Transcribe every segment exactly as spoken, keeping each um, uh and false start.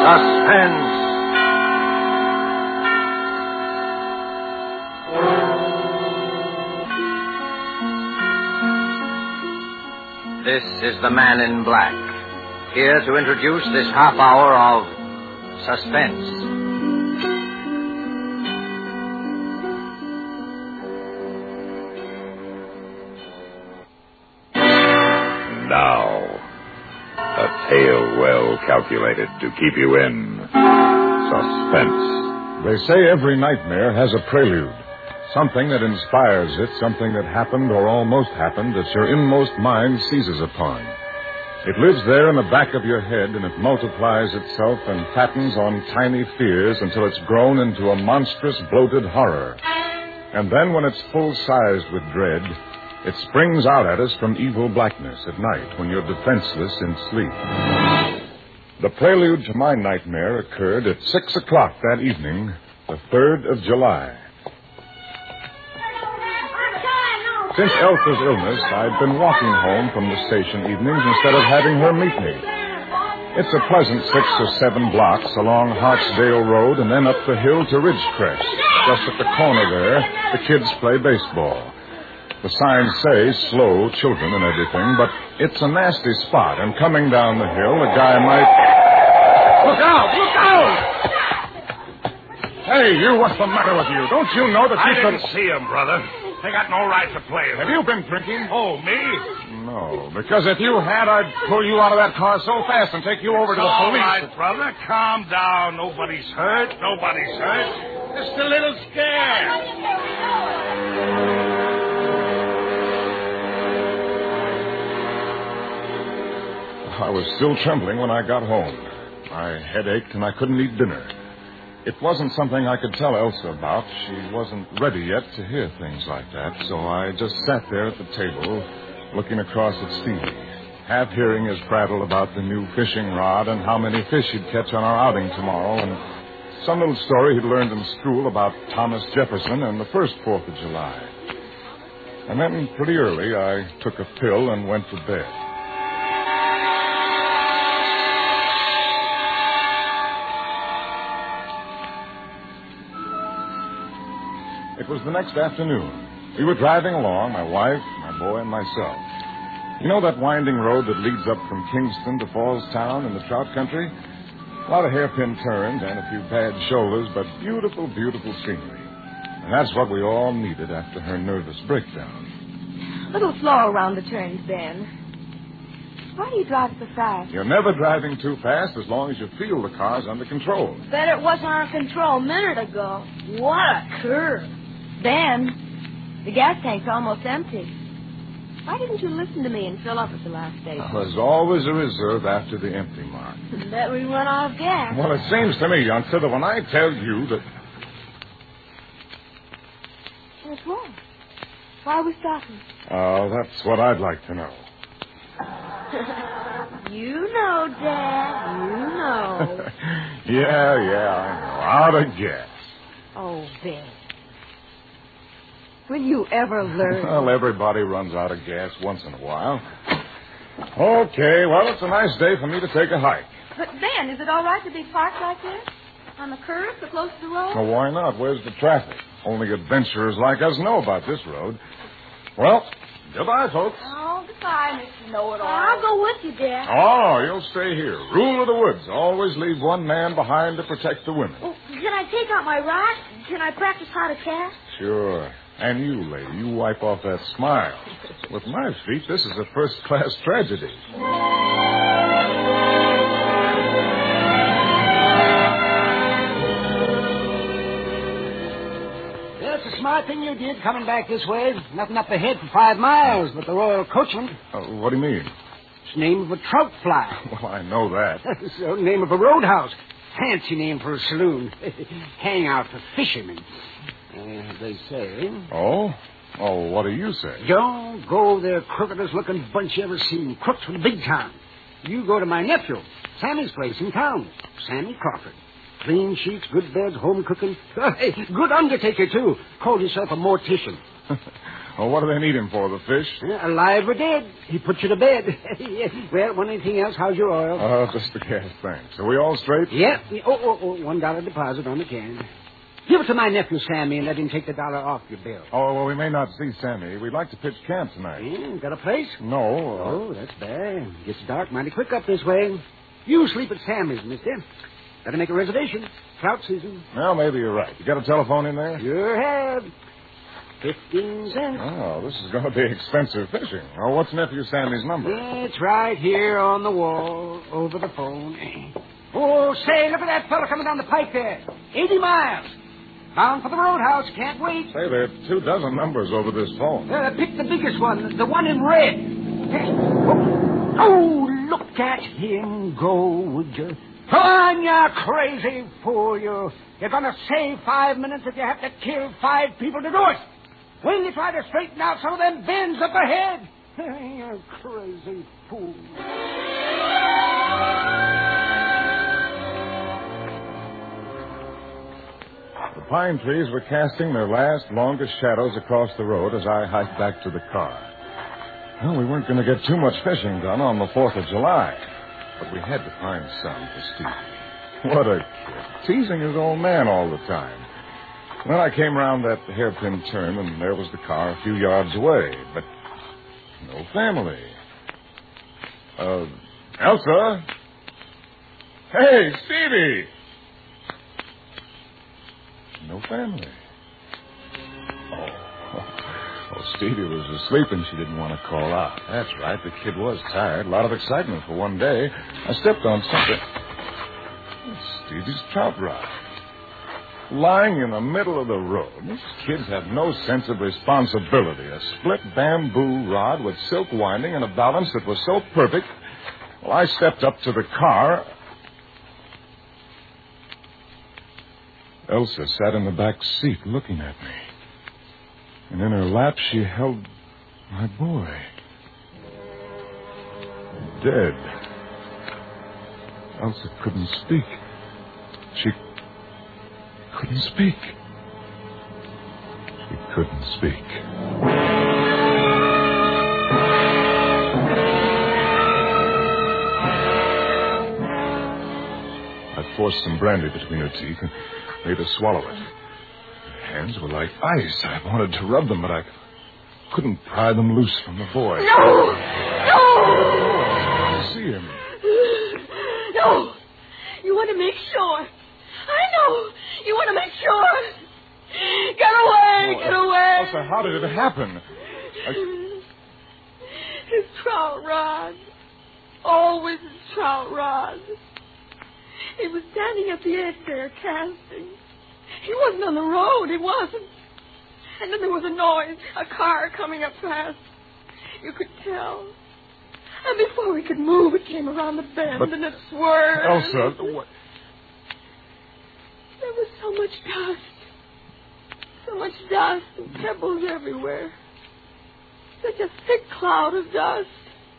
Suspense. This is the Man in Black, here to introduce this half hour of suspense. Now, a tale well calculated to keep you in suspense. They say every nightmare has a prelude. Something that inspires it, something that happened or almost happened that your inmost mind seizes upon. It lives there in the back of your head, and it multiplies itself and fattens on tiny fears until it's grown into a monstrous, bloated horror. And then when it's full-sized with dread, it springs out at us from evil blackness at night when you're defenseless in sleep. The prelude to my nightmare occurred at six o'clock that evening, the third of July. Since Elsa's illness, I'd been walking home from the station evenings instead of having her meet me. It's a pleasant six or seven blocks along Hartsdale Road and then up the hill to Ridgecrest. Just at the corner there, the kids play baseball. The signs say slow children and everything, but it's a nasty spot, and coming down the hill, a guy might... Look out! Look out! Hey, you, what's the matter with you? Don't you know that you I could... didn't see him, brother. They got no right to play with Have you been drinking? Oh, me? No, because if you had, I'd pull you out of that car so fast and take you over to the All police. right, brother. Calm down. Nobody's hurt. Nobody's hurt. Just a little scared. I was still trembling when I got home. My head ached and I couldn't eat dinner. It wasn't something I could tell Elsa about. She wasn't ready yet to hear things like that, so I just sat there at the table, looking across at Stevie, half hearing his prattle about the new fishing rod and how many fish he'd catch on our outing tomorrow, and some little story he'd learned in school about Thomas Jefferson and the first Fourth of July. And then, pretty early, I took a pill and went to bed. It was the next afternoon. We were driving along, my wife, my boy, and myself. You know that winding road that leads up from Kingston to Fallstown in the trout country? A lot of hairpin turns and a few bad shoulders, but beautiful, beautiful scenery. And that's what we all needed after her nervous breakdown. A little slow around the turns, Ben. Why do you drive so fast? You're never driving too fast as long as you feel the car's under control. Bet it wasn't under control a minute ago. What a curve. Ben, the gas tank's almost empty. Why didn't you listen to me and fill up at the last station? Well, there's always a reserve after the empty mark. Bet we run out of gas. Well, it seems to me, youngster, that when I tell you that... What's wrong? Why are we stopping? Oh, that's what I'd like to know. You know, Dad. You know. yeah, yeah, I know. Out of gas. Oh, Ben. Will you ever learn? Well, everybody runs out of gas once in a while. Okay, well, it's a nice day for me to take a hike. But, Ben, is it all right to be parked like this? On the curb, so close to the road? Well, why not? Where's the traffic? Only adventurers like us know about this road. Well, goodbye, folks. Oh, goodbye, Mister Know-It-All. I'll go with you, Dad. Oh, you'll stay here. Rule of the woods. Always leave one man behind to protect the women. Oh, can I take out my rod? Can I practice how to cast? Sure. And you, lady, you wipe off that smile. With my feet, this is a first-class tragedy. That's a smart thing you did, coming back this way. Nothing up ahead for five miles but the Royal Coachman. Uh, what do you mean? It's the name of a trout fly. Well, I know that. It's the name of a roadhouse. Fancy name for a saloon. Hangout for fishermen. Uh, they say. Oh? Oh, what do you say? Don't go there, crookedest looking bunch you ever seen. Crooks from the big town. You go to my nephew, Sammy's place in town. Sammy Crawford. Clean sheets, good beds, home cooking. Hey, good undertaker, too. Called himself a mortician. Well, what do they need him for, the fish? Uh, alive or dead. He put you to bed. Well, want anything else? How's your oil? Oh, just the gas, thanks. Are we all straight? Yep. Oh, oh, oh, one dollar deposit on the can. Give it to my nephew, Sammy, and let him take the dollar off your bill. Oh, well, we may not see Sammy. We'd like to pitch camp tonight. Yeah, got a place? No. Uh... Oh, that's bad. Gets dark mighty quick up this way. You sleep at Sammy's, mister. Better make a reservation. Trout season. Well, maybe you're right. You got a telephone in there? Sure have. Fifteen cents. Oh, this is going to be expensive fishing. Oh, what's nephew Sammy's number? It's right here on the wall, over the phone. Oh, say, look at that fella coming down the pike there. Eighty miles. Bound for the roadhouse. Can't wait. Say, there are two dozen numbers over this phone. Uh, pick the biggest one, the one in red. Oh, oh, look at him go, would you? Come on, you crazy fool, you. You're going to save five minutes if you have to kill five people to do it. When you try to straighten out some of them bends up ahead. You crazy fool. The pine trees were casting their last, longest shadows across the road as I hiked back to the car. Well, we weren't going to get too much fishing done on the fourth of July, but we had to find some for Steve. What a kid. Teasing his old man all the time. Then I came around that hairpin turn, and there was the car a few yards away, but no family. Uh, Elsa? Hey, Stevie! No family. Oh. Oh, Stevie was asleep and she didn't want to call out. That's right, the kid was tired. A lot of excitement for one day. I stepped on something. It's Stevie's trout rod. Lying in the middle of the road. These kids have no sense of responsibility. A split bamboo rod with silk winding and a balance that was so perfect. Well, I stepped up to the car. Elsa sat in the back seat looking at me. And in her lap she held my boy. Dead. Elsa couldn't speak. She couldn't speak. She couldn't speak. I forced some brandy between her teeth and made her swallow it. Her hands were like ice. I wanted to rub them, but I couldn't pry them loose from the boy. No! No! I see him. No! You want to make sure. I know. You want to make sure. Get away! Oh, Get away! Elsa, how did it happen? I... His trout rod. Always his trout rod. He was standing at the edge there, casting. He wasn't on the road. He wasn't. And then there was a noise, a car coming up fast. You could tell. And before we could move, it came around the bend But and it swerved. Elsa, what? There was so much dust. So much dust and pebbles everywhere. Such a thick cloud of dust.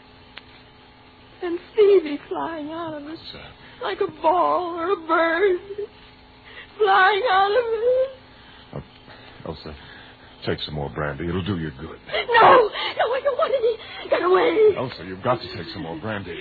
And Stevie flying out of it. Elsa. Like a ball or a bird. Flying out of it. Oh, Elsa, take some more brandy. It'll do you good. No! No, I don't want any. Get away. Elsa, you've got to take some more brandy.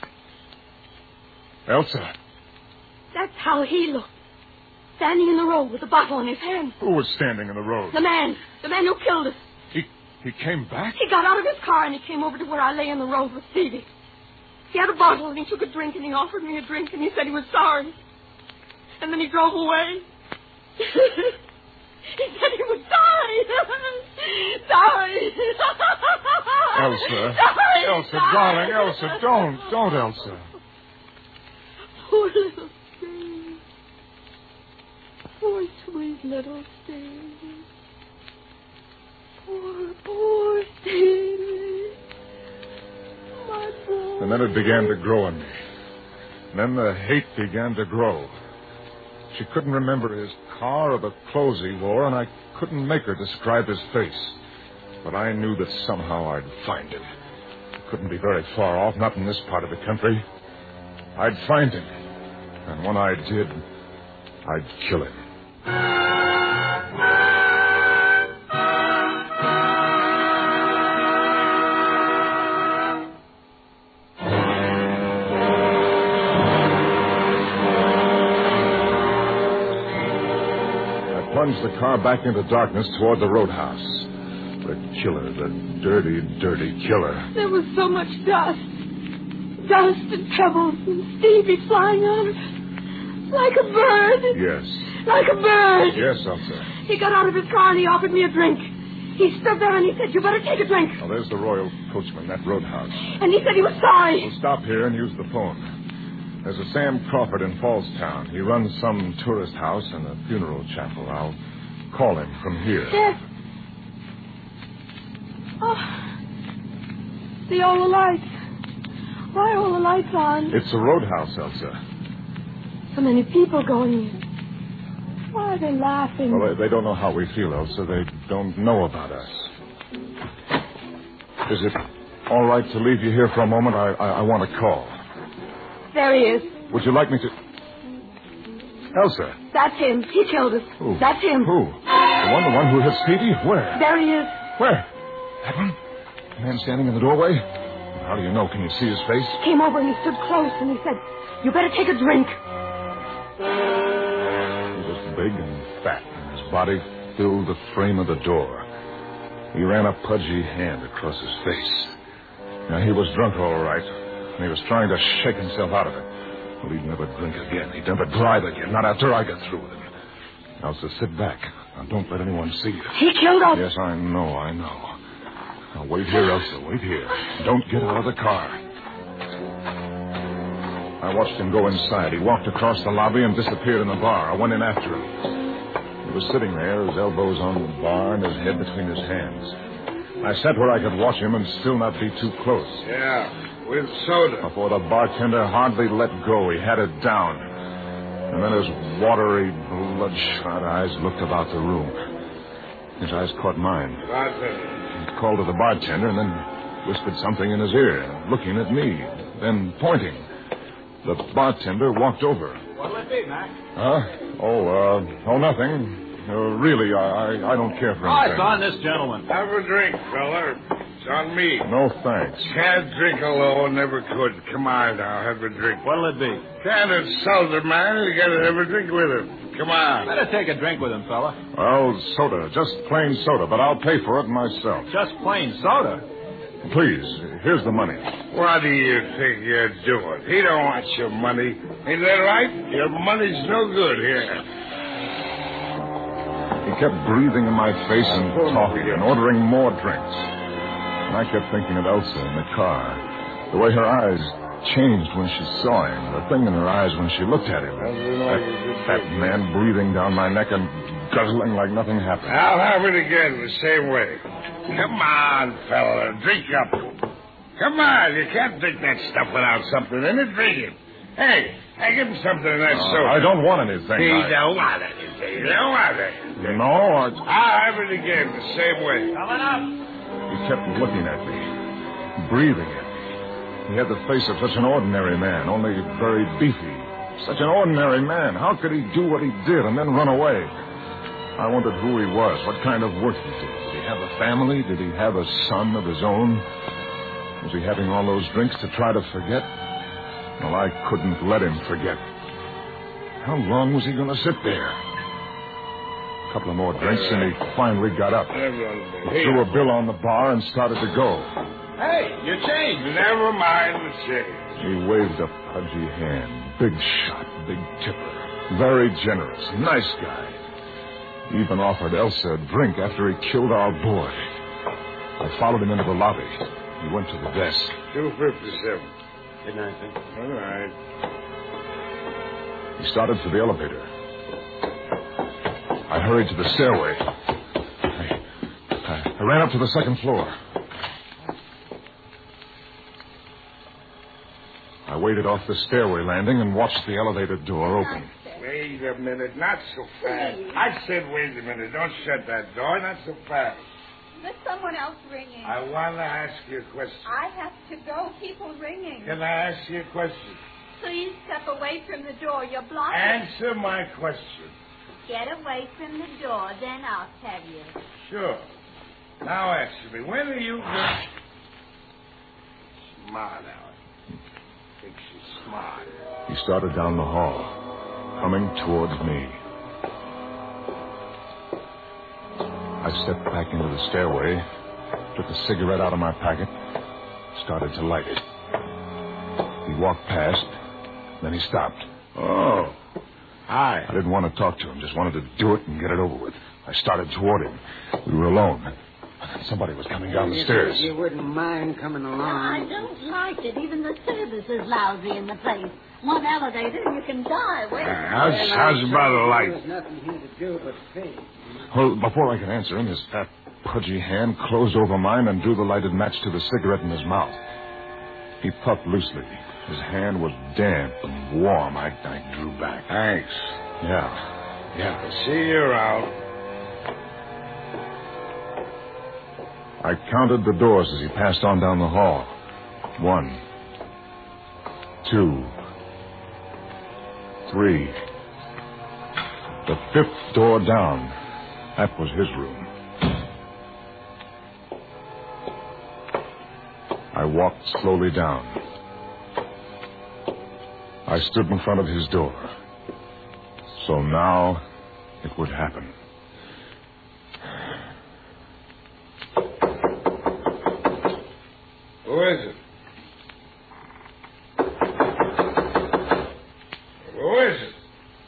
Elsa. That's how he looked. Standing in the road with a bottle in his hand. Who was standing in the road? The man. The man who killed us. He he came back? He got out of his car and he came over to where I lay in the road with Stevie. He had a bottle and he took a drink and he offered me a drink and he said he was sorry. And then he drove away. He said he was sorry. Sorry. Elsa. Sorry. Elsa, sorry. darling, Elsa, don't. Don't, Elsa. Poor little Steve. Poor sweet little Steve. Poor, poor Steve. My boy. And then it began to grow in me. And then the hate began to grow. She couldn't remember his car or the clothes he wore, and I couldn't make her describe his face. But I knew that somehow I'd find him. He couldn't be very far off, not in this part of the country. I'd find him. And when I did, I'd kill him. plunged the car back into darkness toward the roadhouse. The killer, the dirty, dirty killer. There was so much dust. Dust and pebbles and Stevie flying out of it. Like a bird. Yes. Like a bird. Yes, Elsa. He got out of his car and he offered me a drink. He stood there and he said, you better take a drink. Well, there's the Royal Coachman, that roadhouse. And he said he was sorry. We'll stop here and use the phone. There's a Sam Crawford in Fallstown. He runs some tourist house and a funeral chapel. I'll call him from here. Yes. Oh. See all the lights. Why are all the lights on? It's a roadhouse, Elsa. So many people going in. Why are they laughing? Well, they, they don't know how we feel, Elsa. They don't know about us. Is it all right to leave you here for a moment? I, I, I want to call. There he is. Would you like me to... Elsa. That's him. He killed us. Who? That's him. Who? The one, the one who hit Stevie? Where? There he is. Where? That one? The man standing in the doorway? How do you know? Can you see his face? He came over and he stood close and he said, you better take a drink. He was big and fat, and his body filled the frame of the door. He ran a pudgy hand across his face. Now, he was drunk, all right, and he was trying to shake himself out of it. Well, he'd never drink again. He'd never drive again, not after I get through with him. Elsa, sit back. Now, don't let anyone see you. He killed us. Yes, I know, I know. Now, wait here, Elsa, wait here. Don't get out of the car. I watched him go inside. He walked across the lobby and disappeared in the bar. I went in after him. He was sitting there, his elbows on the bar and his head between his hands. I sat where I could watch him and still not be too close. Yeah, with soda. Before the bartender hardly let go, he had it down. And then his watery, bloodshot eyes looked about the room. His eyes caught mine. Bartender. He called to the bartender and then whispered something in his ear, looking at me, then pointing. The bartender walked over. What'll it be, Mac? Huh? Oh, uh, oh, nothing. Uh, really, I, I I don't care for Oh, anything. it's on this gentleman. Have a drink, fella. It's on me. No, thanks. Can't drink alone, never could. Come on now, have a drink. What'll it be? Can't insult a man, you gotta have a drink with him. Come on. Better take a drink with him, fella. Well, soda, just plain soda, but I'll pay for it myself. Just plain soda. Please, here's the money. What do you think you're doing? He don't want your money. Ain't that right? Your money's no good here. He kept breathing in my face and talking and ordering more drinks. And I kept thinking of Elsa in the car. The way her eyes changed when she saw him. The thing in her eyes when she looked at him. That fat man breathing down my neck and guzzling like nothing happened. I'll have it again the same way. Come on, fella, drink up. Come on, you can't drink that stuff without something in it. Drink it. Hey, I give him something in that Uh, soda. I don't want anything. He I... don't want anything. He don't want anything. No, I... I'll have it again the same way. Coming up. He kept looking at me, breathing at me. He had the face of such an ordinary man, only very beefy. Such an ordinary man. How could he do what he did and then run away? I wondered who he was, what kind of work he did. Did he have a family? Did he have a son of his own? Was he having all those drinks to try to forget? Well, I couldn't let him forget. How long was he going to sit there? A couple of more drinks, and he finally got up. He threw a bill on the bar and started to go. Hey, you changed. Never mind the change. He waved a pudgy hand. Big shot, big tipper. Very generous. Nice guy. He even offered Elsa a drink after he killed our boy. I followed him into the lobby. He went to the desk. two fifty-seven. Good night, sir. All right. He started for the elevator. I hurried to the stairway. I, I, I ran up to the second floor. I waited off the stairway landing and watched the elevator door open. Wait a minute, not so fast. I said wait a minute. Don't shut that door, not so fast. There's someone else ringing. I want to ask you a question. I have to go. People ringing. Can I ask you a question? Please step away from the door. You're blocking. Answer my question. Get away from the door, then I'll tell you. Sure. Now answer me. When are you going... Smart, Alan. Think she's smart. He started down the hall, coming towards me. I stepped back into the stairway, took a cigarette out of my pocket, started to light it. He walked past, then he stopped. Oh. Hi. I didn't want to talk to him, just wanted to do it and get it over with. I started toward him. We were alone. Somebody was coming down the stairs. You wouldn't mind coming along. I don't like it. Even the service is lousy in the place. One elevator and you can die waiting. Uh, how's, how's about a light? There's nothing here to do but pay. Well, before I could answer him, his fat, pudgy hand closed over mine and drew the lighted match to the cigarette in his mouth. He puffed loosely. His hand was damp and warm. I, I drew back. Thanks. Yeah. Yeah. See you around. I counted the doors as he passed on down the hall. One. Two. Three. The fifth door down. That was his room. I walked slowly down. I stood in front of his door. So now it would happen. Who is it? Who is it?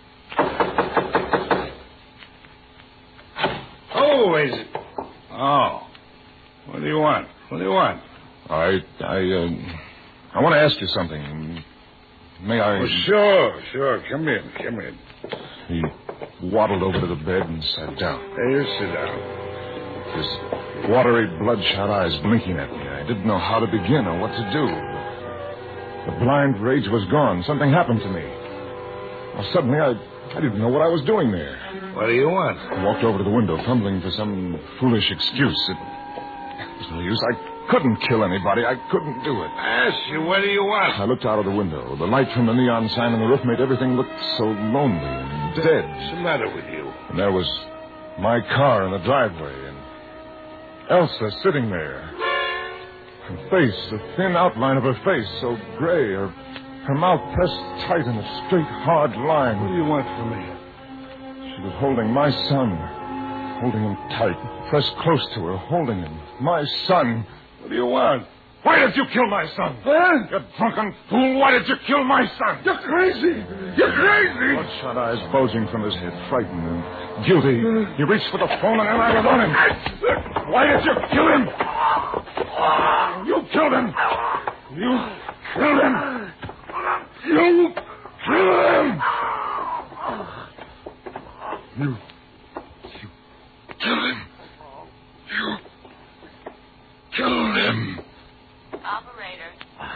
Who is it? Oh. What do you want? What do you want? I, I, uh, I want to ask you something. May I? Oh, sure, sure. Come in, come in. He waddled over to the bed and sat down. Hey, you sit down. His watery, bloodshot eyes blinking at me. I didn't know how to begin or what to do. The blind rage was gone. Something happened to me. Well, suddenly, I, I didn't know what I was doing there. What do you want? I walked over to the window, fumbling for some foolish excuse. It was no use. I couldn't kill anybody. I couldn't do it. I asked you, what do you want? I looked out of the window. The light from the neon sign on the roof made everything look so lonely and dead. What's the matter with you? And there was my car in the driveway, and Elsa sitting there. Her face, the thin outline of her face, so gray, her, her mouth pressed tight in a straight, hard line. What do you want from me? She was holding my son, holding him tight, pressed close to her, holding him. My son. What do you want? Why did you kill my son? Huh? You drunken fool, why did you kill my son? You're crazy. You're crazy. Bloodshot eyes bulging from his head, frightened and guilty. He reached for the phone and then I was on him. Why did you kill him? You killed him. You killed him. You killed him. You, you killed him. You killed him. Operator.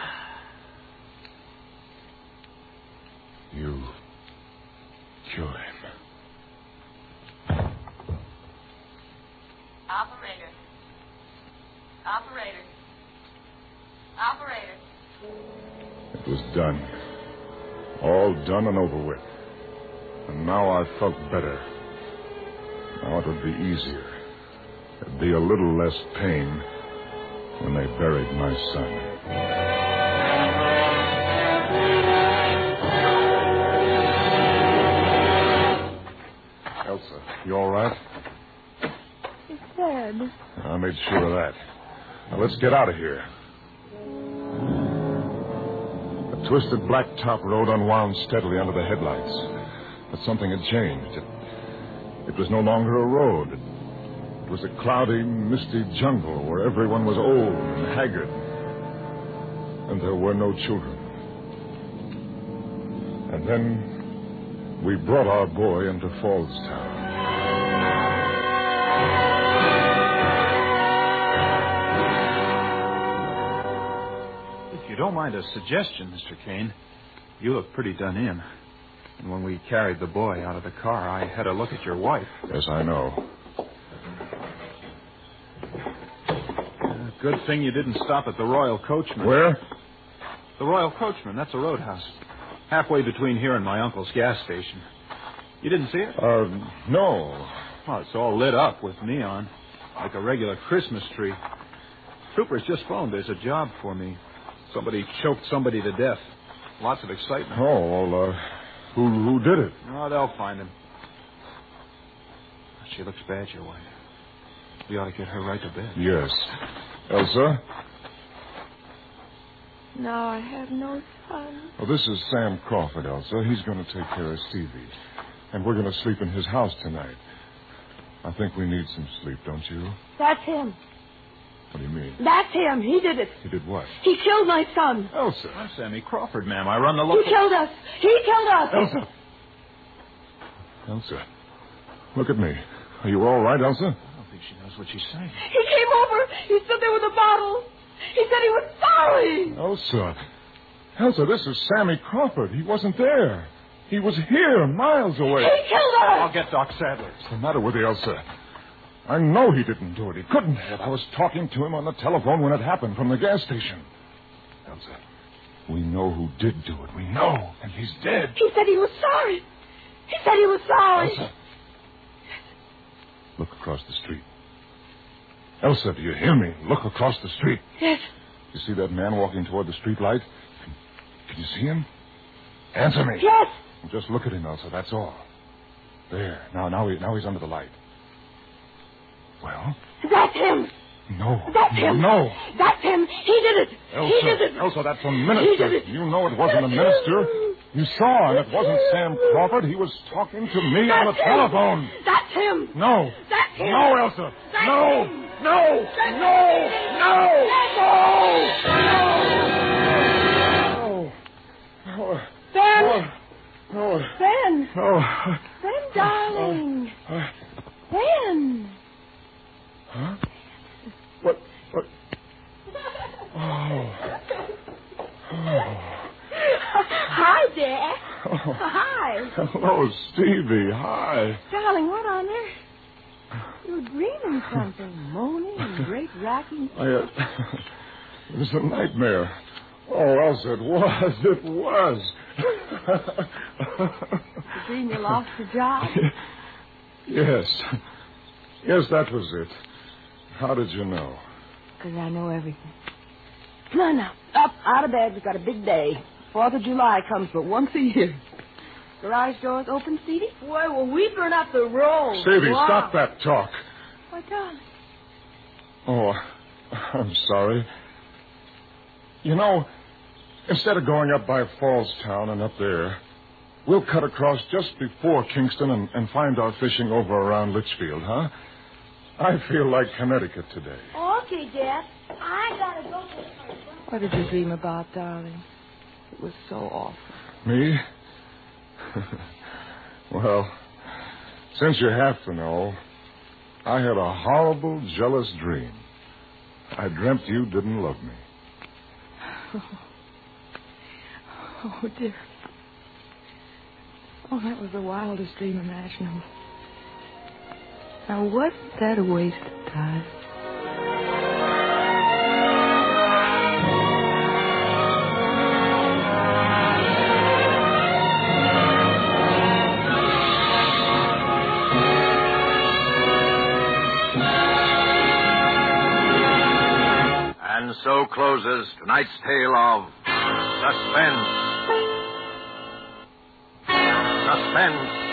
You killed him. Operator. Operator. Operator. It was done. All done and over with. And now I felt better. Now it would be easier. There'd be a little less pain when they buried my son. Elsa, you all right? He's dead. I made sure of that. Now let's get out of here. The twisted blacktop road unwound steadily under the headlights. But something had changed. It, it was no longer a road. It, it was a cloudy, misty jungle where everyone was old and haggard. And there were no children. And then we brought our boy into Fallstown. If you don't mind a suggestion, Mister Kane, you look pretty done in. And when we carried the boy out of the car, I had a look at your wife. Yes, I know. Uh, good thing you didn't stop at the Royal Coachman. Where? The Royal Coachman. That's a roadhouse. Halfway between here and my uncle's gas station. You didn't see it? Uh, no. Oh, it's all lit up with neon. Like a regular Christmas tree. Troopers just phoned. There's a job for me. Somebody choked somebody to death. Lots of excitement. Oh, well, uh, who, who did it? Oh, they'll find him. She looks bad, your wife. We ought to get her right to bed. Yes. Elsa? No, I have no son. Well, this is Sam Crawford, Elsa. He's going to take care of Stevie. And we're going to sleep in his house tonight. I think we need some sleep, don't you? That's him. What do you mean? That's him. He did it. He did what? He killed my son. Elsa. I'm Sammy Crawford, ma'am. I run the He local... killed us. He killed us. Elsa. Elsa. Look at me. Are you all right, Elsa? I don't think she knows what she's saying. He came over. He stood there with a bottle. He said he was sorry. Elsa. Elsa, this is Sammy Crawford. He wasn't there. He was here, miles away. He killed us. I'll get Doc Sadler. What's the matter with you, Elsa? I know he didn't do it. He couldn't have. I was talking to him on the telephone when it happened from the gas station. Elsa, we know who did do it. We know. And he's dead. He said he was sorry. He said he was sorry. Elsa. Look across the street. Elsa, do you hear me? Look across the street. Yes. You see that man walking toward the street light? Can, can you see him? Answer me. Yes. Just look at him, Elsa. That's all. There. Now, now, he, now he's under the light. Well? That's him. No. That's him. No. That's him. He did it. Elsa, he did it. Elsa, that's a minister. He did it. You know it wasn't a minister. You saw him. It wasn't Sam Crawford. He was talking to me That's on the him. telephone. That's him. No. That's him. No, Elsa. That's no. him. No. That's No. him. No. No. No. No. Ben. No. Ben. No. Ben, darling. Uh, Ben. Huh? What? What? Oh. Oh. Hi, Dad. Oh. Hi. Hello, Stevie. Hi. Darling, what on earth? You were dreaming something, moaning and great racking. I, uh, it was a nightmare. Oh, Elsa, it was. It was. The dream you lost your job? Yes. Yes, that was it. How did you know? Because I know everything. Come on now. Up, out of bed. We've got a big day. Fourth of July comes but once a year. Garage doors open, Stevie? Boy, well, we burn up the road. Stevie, wow. stop that talk. Why, darling? Oh, I'm sorry. You know, instead of going up by Falls Town and up there, we'll cut across just before Kingston and, and find our fishing over around Litchfield, huh? I feel like Connecticut today. Okay, Dad. I gotta go. What did you dream about, darling? It was so awful. Me? Well, since you have to know, I had a horrible, jealous dream. I dreamt you didn't love me. Oh, dear. Oh, that was the wildest dream imaginable. Now, wasn't that a waste of time? And so closes tonight's tale of Suspense. Suspense.